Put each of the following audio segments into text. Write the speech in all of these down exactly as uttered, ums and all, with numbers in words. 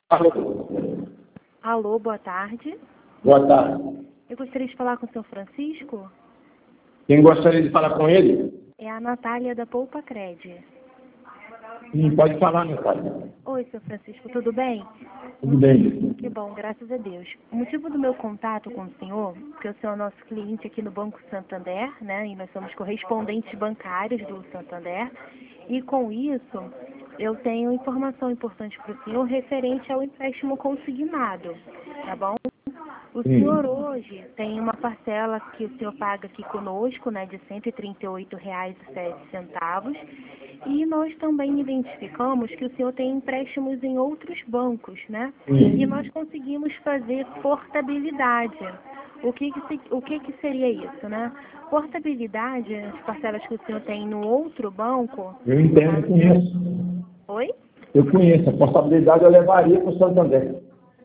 Alô. Alô, boa tarde. Boa tarde. Eu gostaria de falar com o senhor Francisco. Quem gostaria de falar com ele? É a Natália da Poupa Cred. Sim, pode falar, Natália. Oi, senhor Francisco, tudo bem? Tudo bem. Que bom, graças a Deus. O motivo do meu contato com o senhor, que o senhor é nosso cliente aqui no Banco Santander, né? E nós somos correspondentes bancários do Santander. E com isso, eu tenho informação importante para o senhor referente ao empréstimo consignado, tá bom? O Sim. senhor hoje tem uma parcela que o senhor paga aqui conosco, né, de cento e trinta e oito reais e sete centavos. E nós também identificamos que o senhor tem empréstimos em outros bancos, né? Sim. E nós conseguimos fazer portabilidade. O que que, se, o que que seria isso, né? Portabilidade, as parcelas que o senhor tem no outro banco... Eu entendo, eu conheço. Oi? Eu conheço. A portabilidade eu levaria para o Santander.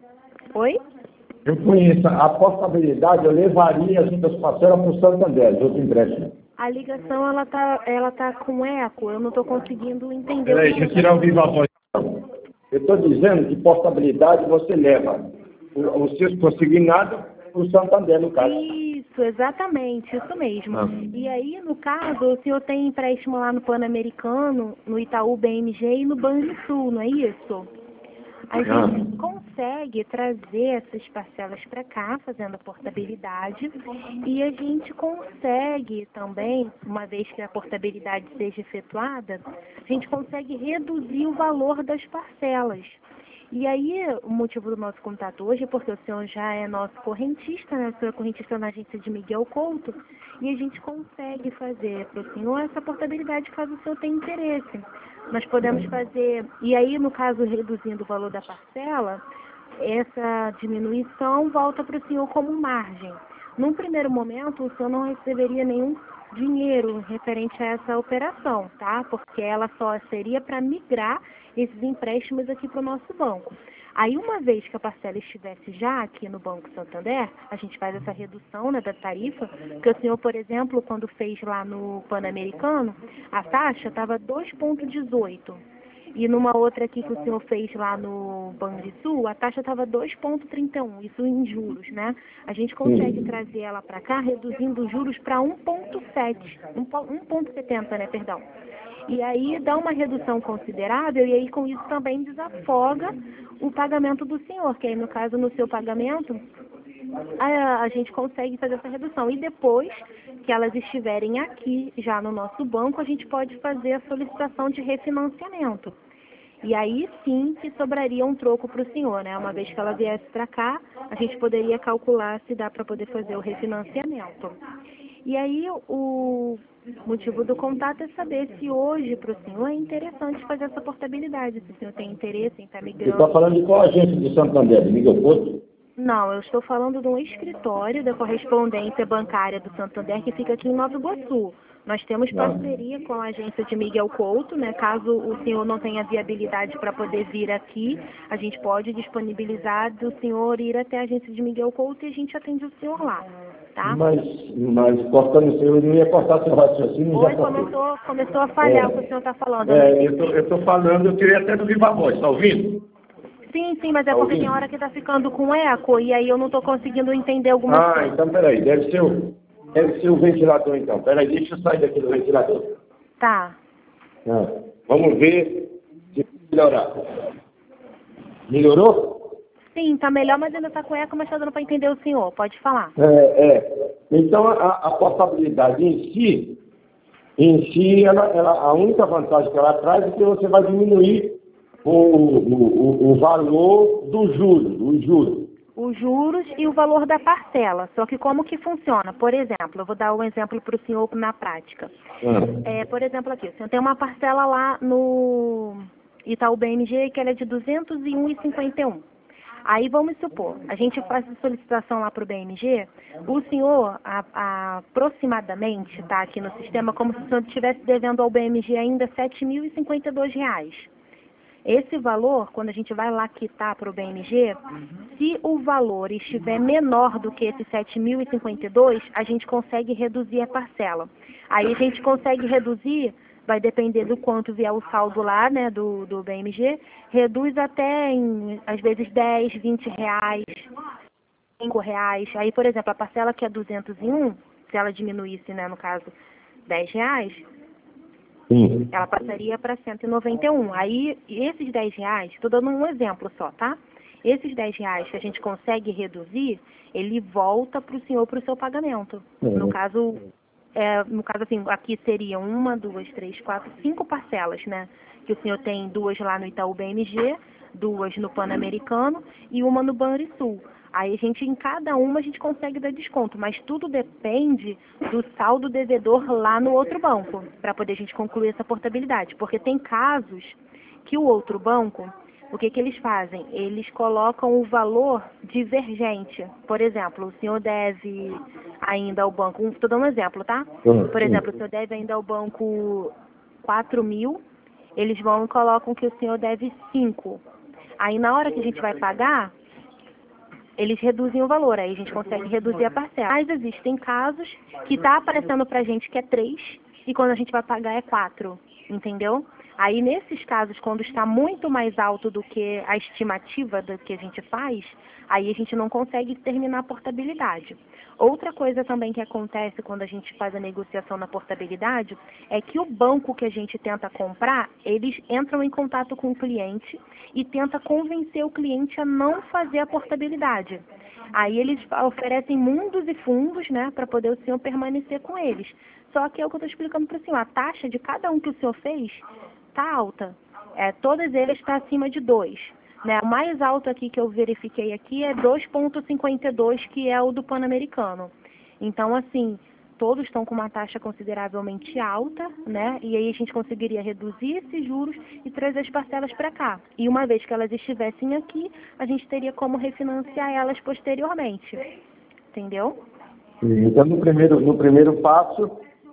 Oi? Eu conheço. A portabilidade eu levaria as outras parcelas para o Santander, de outro empréstimo. A ligação, ela tá, ela tá com eco, eu não estou conseguindo entender. Peraí, o que deixa eu tirar o viva voz. Eu estou dizendo que portabilidade você leva o- os seus consignados para o Santander, no caso. Isso, exatamente, isso mesmo. Ah. E aí, no caso, o senhor tem empréstimo lá no Pan-Americano, no Itaú B M G e no Banrisul, não é isso? A gente consegue trazer essas parcelas para cá, fazendo a portabilidade, e a gente consegue também, uma vez que a portabilidade seja efetuada, a gente consegue reduzir o valor das parcelas. E aí, o motivo do nosso contato hoje é porque o senhor já é nosso correntista, né? O senhor é correntista na agência de Miguel Couto, e a gente consegue fazer para o senhor essa portabilidade caso o senhor tenha interesse. Nós podemos fazer, e aí, no caso, reduzindo o valor da parcela, essa diminuição volta para o senhor como margem. Num primeiro momento, o senhor não receberia nenhum dinheiro referente a essa operação, tá? Porque ela só seria para migrar esses empréstimos aqui para o nosso banco. Aí, uma vez que a parcela estivesse já aqui no Banco Santander, a gente faz essa redução, né, da tarifa, porque o senhor, por exemplo, quando fez lá no Pan-Americano, a taxa estava dois vírgula dezoito. E numa outra aqui que o senhor fez lá no Banrisul, a taxa estava dois vírgula trinta e um, isso em juros, né? A gente consegue Sim. trazer ela para cá, reduzindo os juros para um vírgula sete, um vírgula setenta, né, perdão. E aí dá uma redução considerável e aí com isso também desafoga o pagamento do senhor, que aí no caso no seu pagamento a, a gente consegue fazer essa redução. E depois que elas estiverem aqui já no nosso banco, a gente pode fazer a solicitação de refinanciamento. E aí sim que sobraria um troco para o senhor, né? Uma vez que ela viesse para cá, a gente poderia calcular se dá para poder fazer o refinanciamento. E aí o motivo do contato é saber se hoje para o senhor é interessante fazer essa portabilidade, se o senhor tem interesse em estar Você migrando. está falando de qual agência de Santander? De Miguel Couto? Não, eu estou falando de um escritório da correspondência bancária do Santander que fica aqui em Nova Iguaçu. Nós temos parceria com a agência de Miguel Couto, né? Caso o senhor não tenha viabilidade para poder vir aqui, a gente pode disponibilizar do senhor ir até a agência de Miguel Couto e a gente atende o senhor lá, tá? Mas, mas cortando o seu, eu não ia cortar seu raciocínio, já Oi, cortei. começou, começou a falhar É. o que o senhor está falando. É, eu estou falando, eu queria até do viva voz, está ouvindo? Sim, sim, mas é Tá porque tem ouvindo? hora que está ficando com eco e aí eu não estou conseguindo entender algumas Ah, coisas. então peraí, deve ser o, deve ser o ventilador então. Peraí, deixa eu sair daqui do ventilador. Tá. Ah, vamos ver se melhorar. Melhorou? Sim, tá melhor, mas ainda tá com eco, mas tá dando para entender o senhor. Pode falar. É, é. Então a, a portabilidade em si, em si, ela, ela, a única vantagem que ela traz é que você vai diminuir o, o, o, o valor do juro, os juros. Os juros e o valor da parcela. Só que como que funciona? Por exemplo, eu vou dar um exemplo para o senhor na prática. Ah. É, por exemplo, aqui, o senhor tem uma parcela lá no Itaú B M G que ela é de duzentos e um vírgula cinquenta e um. Aí vamos supor, a gente faz a solicitação lá para o B M G, o senhor a, a, aproximadamente está aqui no sistema como se o senhor estivesse devendo ao B M G ainda sete mil e cinquenta e dois reais. Esse valor, quando a gente vai lá quitar para o B M G, se o valor estiver menor do que esse sete mil e cinquenta e dois, a gente consegue reduzir a parcela. Aí a gente consegue reduzir vai depender do quanto vier o saldo lá, né, do, do B M G, reduz até em, às vezes, dez, vinte reais, cinco reais. Aí, por exemplo, a parcela que é duzentos e um, se ela diminuísse, né, no caso, dez reais, Sim. ela passaria para cento e noventa e um. Aí, esses dez reais, estou dando um exemplo só, tá? Esses dez reais que a gente consegue reduzir, ele volta para o senhor para o seu pagamento. Uhum. No caso, é, no caso assim, aqui seriam uma, duas, três, quatro, cinco parcelas, né? Que o senhor tem duas lá no Itaú B M G, duas no Pan-Americano e uma no Banrisul. Aí a gente, em cada uma, a gente consegue dar desconto, mas tudo depende do saldo devedor lá no outro banco, para poder a gente concluir essa portabilidade. Porque tem casos que o outro banco, o que, que eles fazem? Eles colocam o valor divergente. Por exemplo, o senhor deve ainda ao banco, estou dando um exemplo, tá? Por exemplo, o senhor deve ainda ao banco quatro mil, eles vão e colocam que o senhor deve cinco. Aí na hora que a gente vai pagar, eles reduzem o valor, aí a gente consegue reduzir a parcela. Mas existem casos que está aparecendo para a gente que é três e quando a gente vai pagar é quatro, entendeu? Aí nesses casos, quando está muito mais alto do que a estimativa do que a gente faz, aí a gente não consegue terminar a portabilidade. Outra coisa também que acontece quando a gente faz a negociação na portabilidade é que o banco que a gente tenta comprar, eles entram em contato com o cliente e tenta convencer o cliente a não fazer a portabilidade. Aí eles oferecem mundos e fundos, né, para poder o senhor permanecer com eles. Só que é o que eu estou explicando para o senhor, a taxa de cada um que o senhor fez está alta. É, todas eles estão acima de dois. Né? O mais alto aqui que eu verifiquei aqui é dois vírgula cinquenta e dois, que é o do Pan-Americano. Então, assim, todos estão com uma taxa consideravelmente alta, né? E aí a gente conseguiria reduzir esses juros e trazer as parcelas para cá. E uma vez que elas estivessem aqui, a gente teria como refinanciar elas posteriormente. Entendeu? Então, no primeiro, no primeiro passo,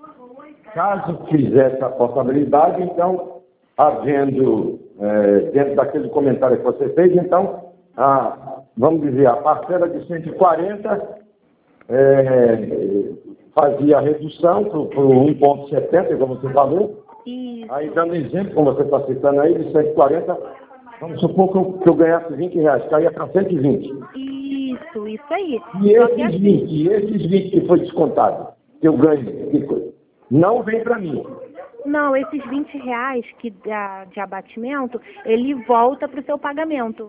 caso fizesse a portabilidade, então, havendo, é, dentro daquele comentário que você fez, então, a, vamos dizer, a parcela de cento e quarenta é, fazia a redução para o um vírgula setenta, como você falou. Isso. Aí, dando exemplo, como você está citando aí, de cento e quarenta, vamos supor que eu, que eu ganhasse vinte reais, caía para cento e vinte. Isso, isso aí. E Só que esses assim, vinte, e esses vinte que foi descontado, que eu ganho, que, não vem para mim. não, esses vinte reais que dá de abatimento, ele volta para o seu pagamento.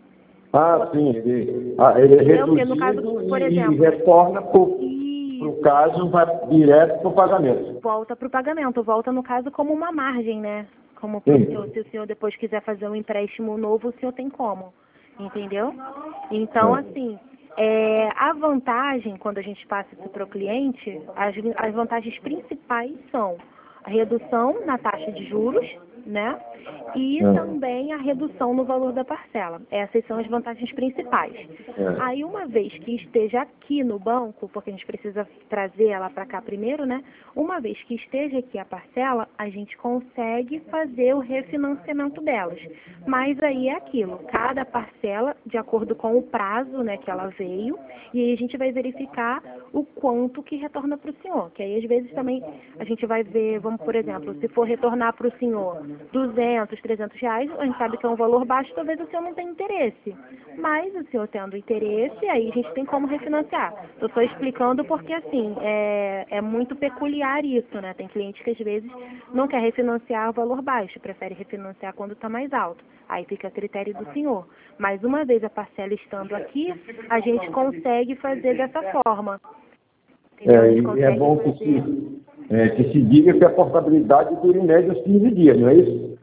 Ah, sim, ele, ah, ele é Entendeu? Porque reduzido no caso, por e, exemplo, e retorna para o Isso. caso, vai direto para o pagamento. volta para o pagamento, volta no caso como uma margem, né? Como pro Sim. senhor, se o senhor depois quiser fazer um empréstimo novo, o senhor tem como, entendeu? Então, É. assim, é, a vantagem, quando a gente passa isso para o cliente, as, as vantagens principais são a redução na taxa de juros, né? E É. também a redução no valor da parcela. Essas são as vantagens principais. É. Aí, uma vez que esteja aqui no banco, porque a gente precisa trazer ela para cá primeiro, né? Uma vez que esteja aqui a parcela, a gente consegue fazer o refinanciamento delas. Mas aí é aquilo, cada parcela de acordo com o prazo, né, que ela veio, e aí a gente vai verificar o quanto que retorna para o senhor. Que aí, às vezes, também a gente vai ver, vamos, por exemplo, se for retornar para o senhor duzentos, trezentos reais, a gente sabe que é um valor baixo, talvez o senhor não tenha interesse. Mas o senhor tendo interesse, aí a gente tem como refinanciar. Eu estou explicando porque, assim, é, é muito peculiar isso, né? Tem clientes que, às vezes, não quer refinanciar o valor baixo, prefere refinanciar quando está mais alto. Aí fica a critério do senhor. Mas uma vez a parcela estando aqui, a gente consegue fazer dessa forma. Entendeu? A É, gente e é consegue bom que fazer... se, é, que se diga que a portabilidade dura em média uns quinze dias, não é isso?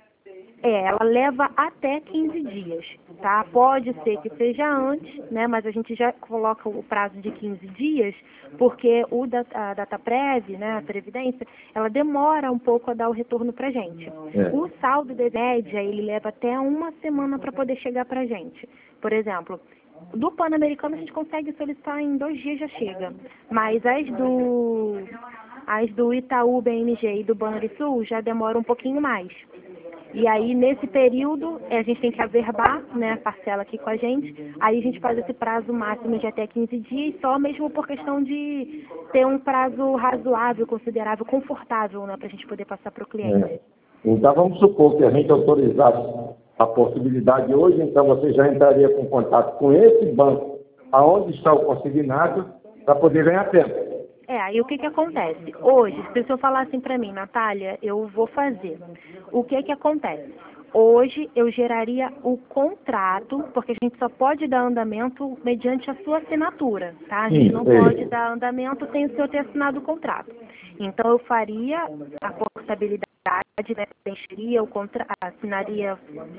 É, ela leva até quinze dias, tá? Pode ser que seja antes, né? Mas a gente já coloca o prazo de quinze dias, porque o da, a DataPrev, né, a Previdência, ela demora um pouco a dar o retorno pra gente. É. O saldo de média, ele leva até uma semana para poder chegar pra gente. Por exemplo, do Pan-Americano a gente consegue solicitar em dois dias já chega, mas as do, as do Itaú, B M G e do Banrisul já demora um pouquinho mais. E aí, nesse período, a gente tem que averbar, né, a parcela aqui com a gente. Aí a gente faz esse prazo máximo de até quinze dias, só mesmo por questão de ter um prazo razoável, considerável, confortável, né, para a gente poder passar para o cliente. É. Então, vamos supor que a gente autorizasse a possibilidade hoje, então você já entraria com contato com esse banco, aonde está o consignado, para poder ganhar tempo. É, aí o que que acontece? Hoje, se o senhor falar assim para mim, Natália, eu vou fazer. O que que acontece? Hoje eu geraria o contrato, porque a gente só pode dar andamento mediante a sua assinatura, tá? A gente Sim, não é. pode dar andamento sem o senhor ter assinado o contrato. Então eu faria a portabilidade, né, preencheria o contrato, assinaria,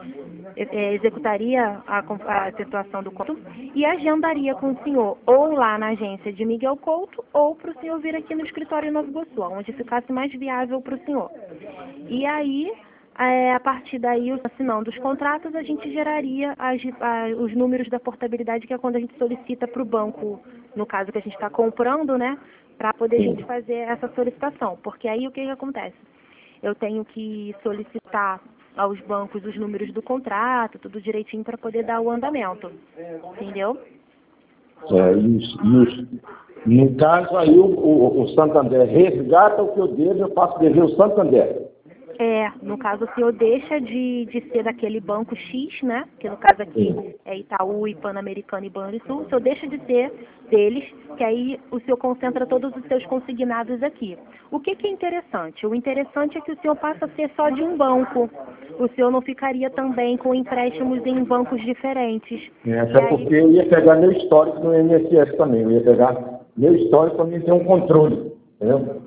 é, executaria a, a situação do contrato e agendaria com o senhor ou lá na agência de Miguel Couto ou para o senhor vir aqui no escritório em Nova Iguaçu, onde ficasse mais viável para o senhor. E aí, é, a partir daí, assinando os contratos, a gente geraria as, a, os números da portabilidade, que é quando a gente solicita para o banco, no caso que a gente está comprando, né, para poder a gente fazer essa solicitação. Porque aí o que, que acontece? Eu tenho que solicitar aos bancos os números do contrato, tudo direitinho para poder dar o andamento. Entendeu? É, isso, isso. No caso aí, o, o, o Santander resgata o que eu devo, eu passo a dever o Santander. É, no caso, o senhor deixa de, de ser daquele banco X, né? Que no caso aqui é Itaú, e Pan-Americano e Banrisul. O senhor deixa de ser deles, que aí o senhor concentra todos os seus consignados aqui. O que que é interessante? O interessante é que o senhor passa a ser só de um banco. O senhor não ficaria também com empréstimos em bancos diferentes. É, até aí... porque eu ia pegar meu histórico no I N S S também. Eu ia pegar meu histórico para mim ter um controle, entendeu?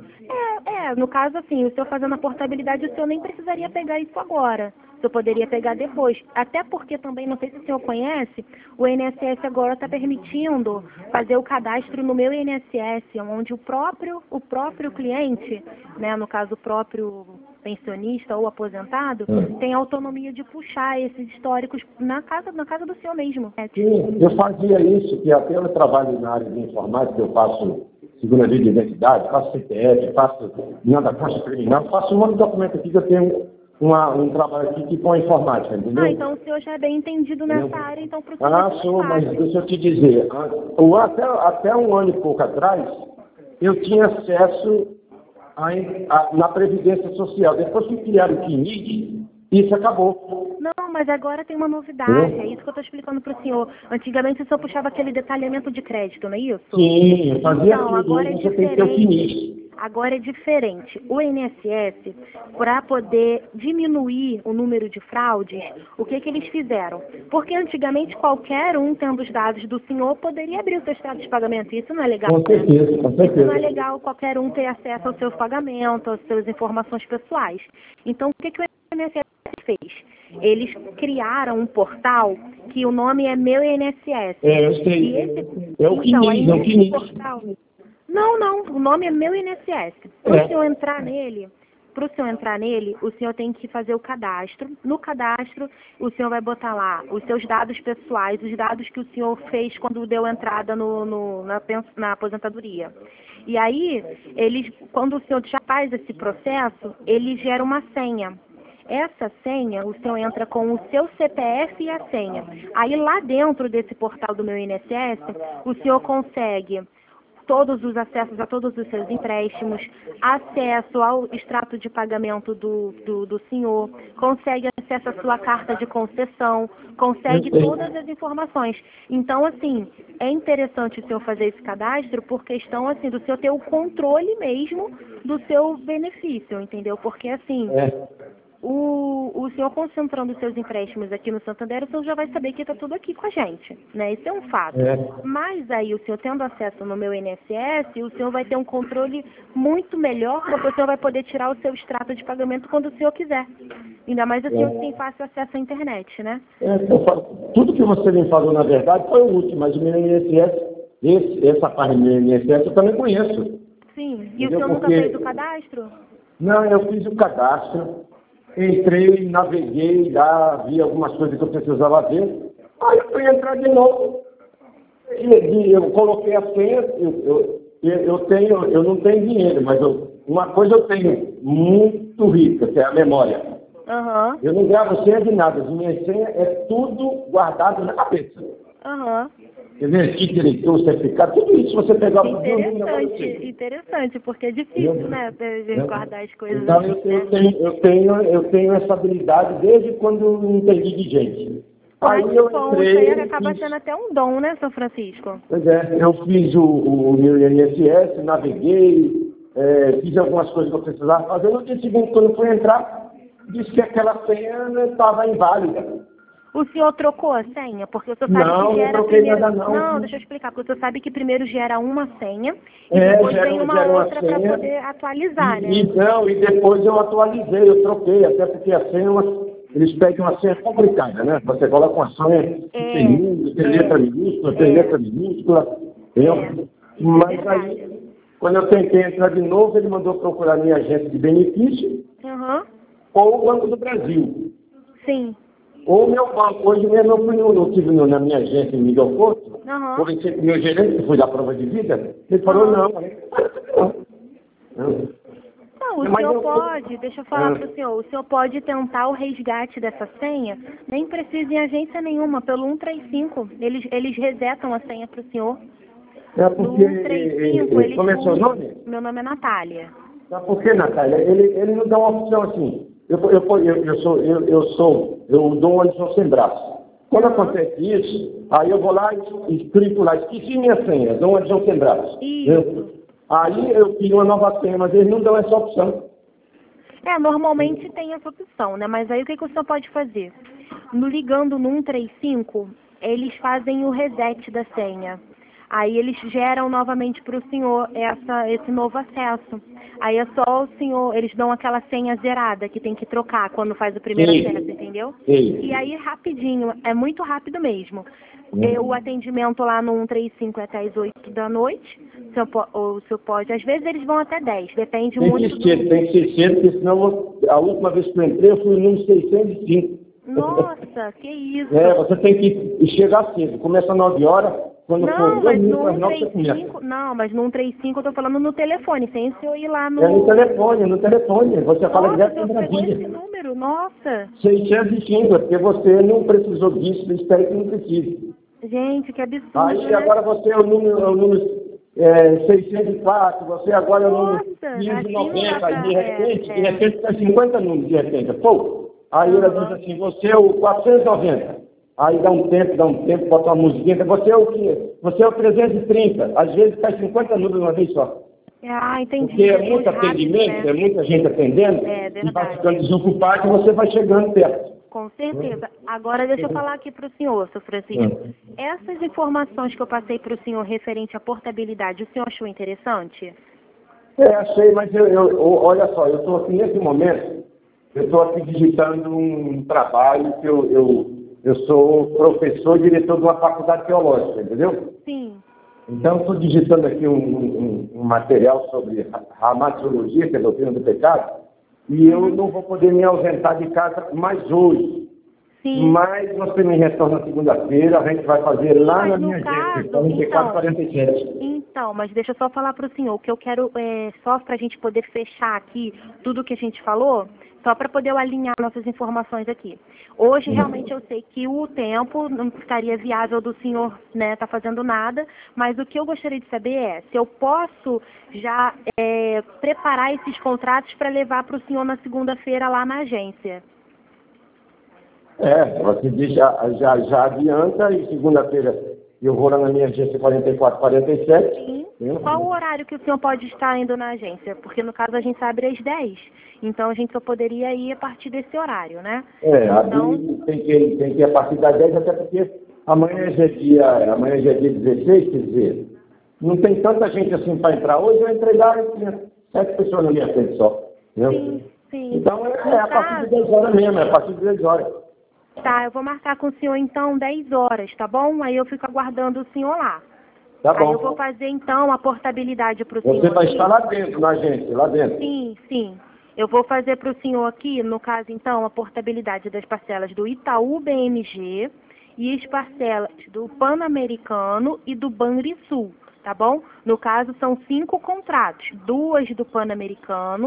É, no caso, assim, o senhor fazendo a portabilidade, o senhor nem precisaria pegar isso agora. O senhor poderia pegar depois. Até porque também, não sei se o senhor conhece, o I N S S agora está permitindo fazer o cadastro no meu I N S S, onde o próprio, o próprio cliente, né, no caso o próprio pensionista ou aposentado, hum. tem autonomia de puxar esses históricos na casa, na casa do senhor mesmo. Sim, eu fazia isso, que até eu trabalho na área de informática, eu faço segunda via de identidade, faço C P F, faço linha da Caixa Criminal, faço um monte de documento aqui que eu tenho uma, um trabalho aqui que põe informática, entendeu? Ah, então o senhor já é bem entendido nessa entendeu? área, então para o senhor. Ah, sou, mas deixa eu te dizer, até, até um ano e pouco atrás, eu tinha acesso a, a, na Previdência Social. Depois que criaram o Q I N I, isso acabou. Não, mas agora tem uma novidade, é, é isso que eu estou explicando para o senhor. Antigamente o senhor puxava aquele detalhamento de crédito, não é isso? Sim, eu fazia então, tudo, agora é você tem que ter o Q I N I. Agora é diferente. O I N S S, para poder diminuir o número de fraudes, o que, que eles fizeram? Porque antigamente qualquer um, tendo os dados do senhor, poderia abrir o seu extrato de pagamento. Isso não é legal. Com certeza, com certeza. Isso não é legal qualquer um ter acesso ao seu pagamento, às suas informações pessoais. Então, o que, que o I N S S fez? Eles criaram um portal que o nome é Meu I N S S. É, eu sei. E esse, é o Q I N I, então, é o Q I N I. Portal, não, não, o nome é Meu I N S S. Para o é. senhor entrar nele, para o senhor entrar nele, o senhor tem que fazer o cadastro. No cadastro, o senhor vai botar lá os seus dados pessoais, os dados que o senhor fez quando deu entrada no, no, na, na aposentadoria. E aí, eles, quando o senhor já faz esse processo, ele gera uma senha. Essa senha, o senhor entra com o seu C P F e a senha. Aí lá dentro desse portal do Meu I N S S, o senhor consegue todos os acessos a todos os seus empréstimos, acesso ao extrato de pagamento do, do, do senhor, consegue acesso à sua carta de concessão, consegue todas as informações. Então, assim, é interessante o senhor fazer esse cadastro por questão, assim, do senhor ter o controle mesmo do seu benefício, entendeu? Porque, assim... É. O, o senhor concentrando os seus empréstimos aqui no Santander, o senhor já vai saber que está tudo aqui com a gente, né? Isso é um fato. É. Mas aí, o senhor tendo acesso no Meu I N S S, o senhor vai ter um controle muito melhor, porque o senhor vai poder tirar o seu extrato de pagamento quando o senhor quiser. Ainda mais o senhor que tem fácil acesso à internet, né? É, eu falo, tudo que você me falou, na verdade, foi o último, mas o Meu I N S S, esse, essa parte do Meu I N S S eu também conheço. Sim, e entendeu? O senhor nunca porque... fez o cadastro? Não, eu fiz o cadastro. Entrei, naveguei lá, vi algumas coisas que eu precisava ver. Aí eu fui entrar de novo. E, e eu coloquei a senha, eu, eu, eu, tenho, eu não tenho dinheiro, mas eu, uma coisa eu tenho muito rica, que é a memória. Aham. Eu não gravo senha de nada. As minhas senhas é tudo guardado na cabeça. Aham. Quer dizer, que diretor, certificado, tudo isso você pegar o Interessante, interessante, porque é difícil, eu, né, de guardar as coisas. Então, eu, eu, tenho, eu, tenho, eu tenho essa habilidade desde quando eu entendi de gente. Aí Aí eu bom, entrei... isso aí acaba fiz, sendo até um dom, né, São Francisco? Pois é, eu fiz o, o meu I N S S, naveguei, é, fiz algumas coisas que eu precisava fazer. No dia seguinte, quando eu fui entrar, disse que aquela senha estava inválida. O senhor trocou a senha? Porque o senhor sabe não, que gera não troquei primeiro... nada não. Não, deixa eu explicar, porque o senhor sabe que primeiro gera uma senha e é, depois gera, vem uma gera outra uma para poder atualizar, e, né? E, não, e depois eu atualizei, eu troquei, até porque a senha, é uma, eles pedem uma senha complicada, né? Você coloca uma senha É, tem número, tem é, letra minúscula, tem é, letra minúscula, entendeu? é, isso é Mas verdade. aí, quando eu tentei entrar de novo, ele mandou procurar minha agência de benefício Uhum. ou o Banco do Brasil. Sim. Ou o meu banco. Hoje mesmo eu fui no, eu tive no, na minha agência em Miguel Porto, Uhum. conversei com o meu gerente, que foi da prova de vida, ele falou, Uhum. não, não. não. Não, o Mas senhor eu- pode, deixa eu falar Ah. para o senhor, o senhor pode tentar o resgate dessa senha, nem precisa em agência nenhuma, pelo cento e trinta e cinco. Eles, eles resetam a senha para o senhor. É No porque, cento e trinta e cinco, eles como é seu usam. nome? Meu nome é Natália. Sabe por quê, Natália? Ele, ele não dá uma opção assim. Eu, eu, eu, eu, sou, eu, eu sou, eu dou uma lição sem braço. Quando Uhum. acontece isso, aí eu vou lá e escrevo lá, esqueci minha senha, dou uma lição sem braço. Isso. Eu, aí eu crio uma nova senha, mas eles não dão essa opção. É, normalmente tem essa opção, né? Mas aí o que, que o senhor pode fazer? No ligando no cento e trinta e cinco, eles fazem o reset da senha. Aí eles geram novamente para o senhor essa, esse novo acesso. Aí é só o senhor, eles dão aquela senha zerada que tem que trocar quando faz o primeiro Sim. acesso, entendeu? Sim. E aí rapidinho, é muito rápido mesmo. Hum. E o atendimento lá no cento e trinta e cinco é até as oito da noite, o senhor, po- ou o senhor pode, às vezes eles vão até dez, depende Tem muito que do... ser, tem que ser cedo, porque senão a última vez que eu entrei eu fui no número seiscentos e cinco. Nossa, que isso! É, você tem que chegar cedo. Começa às nove horas, quando Não, for mas dois no minutos às nove você cento e trinta e cinco, começa. não, mas no cento e trinta e cinco eu tô falando no telefone, sem o senhor ir lá no... É no telefone, no telefone. Você fala Nossa, direto o com senhor pegou esse Brasília. número, nossa! seiscentos e cinco, é porque você não precisou disso, eu espero que não precise. Gente, que absurdo, Aí né? agora você é o número, é o número é, seiscentos e quatro, você agora é o número Nossa, quinhentos e assim não noventa, dá aí de pra... repente, É, de é. repente está cinquenta números, de repente, pô. Aí ela diz Aham. assim, você é o quatrocentos e noventa. Aí dá um tempo, dá um tempo, bota uma musiquinha, você é o quê? Você é o trezentos e trinta. Às vezes faz cinquenta números uma vez só. Ah, entendi. Porque é Muito muito rápido, atendimento, né? é muita gente atendendo, É e vai verdade. ficando desocupado e você vai chegando perto. Com certeza. Agora deixa eu falar aqui para o senhor, seu Francisco. Essas informações que eu passei para o senhor referente à portabilidade, o senhor achou interessante? É, achei, mas eu, eu- eu- olha só, eu estou aqui nesse momento, eu estou aqui digitando um trabalho que eu, eu, eu sou professor e diretor de uma faculdade teológica, entendeu? Sim. Então, estou digitando aqui um, um- um material sobre ramatiologia, que é a doutrina do pecado, e eu Uhum. não vou poder me ausentar de casa mais hoje. Sim. Mas você me retorna segunda-feira, a gente vai fazer lá Mas na no minha caso, agência, quarenta e quatro, então, quarenta e sete. Então, mas deixa eu só falar para o senhor, o que eu quero é só para a gente poder fechar aqui tudo que a gente falou, só para poder eu alinhar nossas informações aqui. Hoje, realmente, eu sei que o tempo não ficaria viável do senhor né, tá fazendo nada, mas o que eu gostaria de saber é se eu posso já é, preparar esses contratos para levar para o senhor na segunda-feira lá na agência. É, você diz, já, já, já adianta e segunda-feira eu vou lá na minha agência quarenta e quatro, quarenta e sete. Sim. Sim. Qual o horário que o senhor pode estar indo na agência? Porque no caso a gente abre às dez. Então a gente só poderia ir a partir desse horário, né? É, Então, abrir tem que, tem que ir a partir das dez, até porque amanhã já é dia, amanhã já é dia dezesseis, quer dizer, não tem tanta gente assim para entrar. Hoje eu entrei lá e tinha sete pessoas na minha frente só. Entendeu? sim, sim. Então é, No é a partir caso, de dez horas mesmo, é a partir de dez horas. tá, eu vou marcar com o senhor então dez horas, tá bom? Aí eu fico aguardando o senhor lá. Tá Aí eu vou bom. fazer então a portabilidade para o senhor. Você vai aqui. estar lá dentro, na agência, lá dentro. Sim, sim. Eu vou fazer para o senhor aqui, no caso então, a portabilidade das parcelas do Itaú B M G e as parcelas do Pan-Americano e do Banrisul, tá bom? No caso são cinco contratos, duas do Pan-Americano,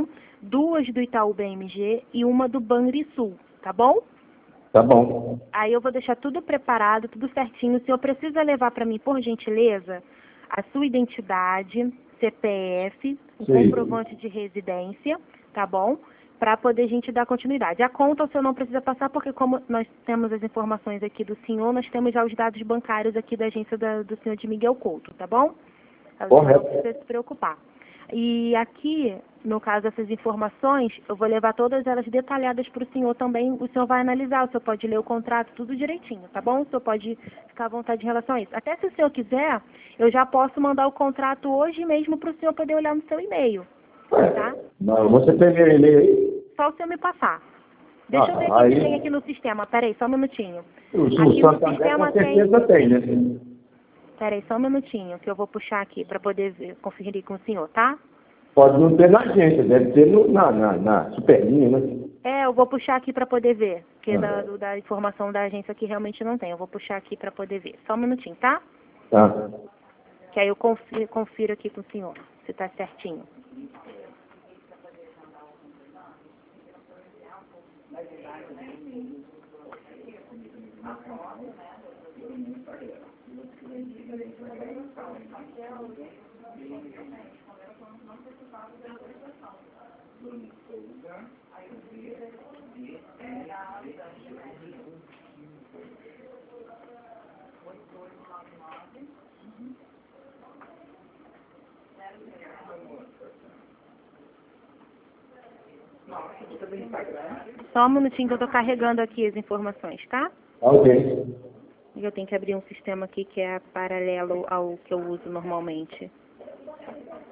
duas do Itaú B M G e uma do Banrisul, tá bom? Tá bom. Aí eu vou deixar tudo preparado, tudo certinho. O senhor precisa levar para mim, por gentileza, a sua identidade, C P F, o Sim. comprovante de residência, tá bom? Para poder a gente dar continuidade. A conta o senhor não precisa passar, porque como nós temos as informações aqui do senhor, nós temos já os dados bancários aqui da agência da, do senhor de Miguel Couto, tá bom? O senhor não precisa se preocupar. E aqui, no caso dessas informações, eu vou levar todas elas detalhadas para o senhor também. O senhor vai analisar, o senhor pode ler o contrato, tudo direitinho, tá bom? O senhor pode ficar à vontade em relação a isso. Até se o senhor quiser, eu já posso mandar o contrato hoje mesmo para o senhor poder olhar no seu e-mail, tá? Não, você tem meu e-mail aí? Só o senhor me passar. Deixa Ah, eu ver aqui aí... se tem aqui no sistema. Peraí, só um minutinho. O Aqui no Santander sistema com certeza tem, né? Peraí, só um minutinho, que eu vou puxar aqui para poder ver, conferir com o senhor, tá? Pode não ter na agência, deve ter no, na, na, na superlinha, né? É, eu vou puxar aqui para poder ver, porque Ah. da, do- da informação da agência aqui realmente não tem. Eu vou puxar aqui para poder ver. Só um minutinho, tá? Tá. Que aí eu confiro, confiro aqui com o senhor, se tá certinho. Só um minutinho que eu tô carregando aqui as informações, tá? Ok. E eu tenho que abrir um sistema aqui que é paralelo ao que eu uso normalmente.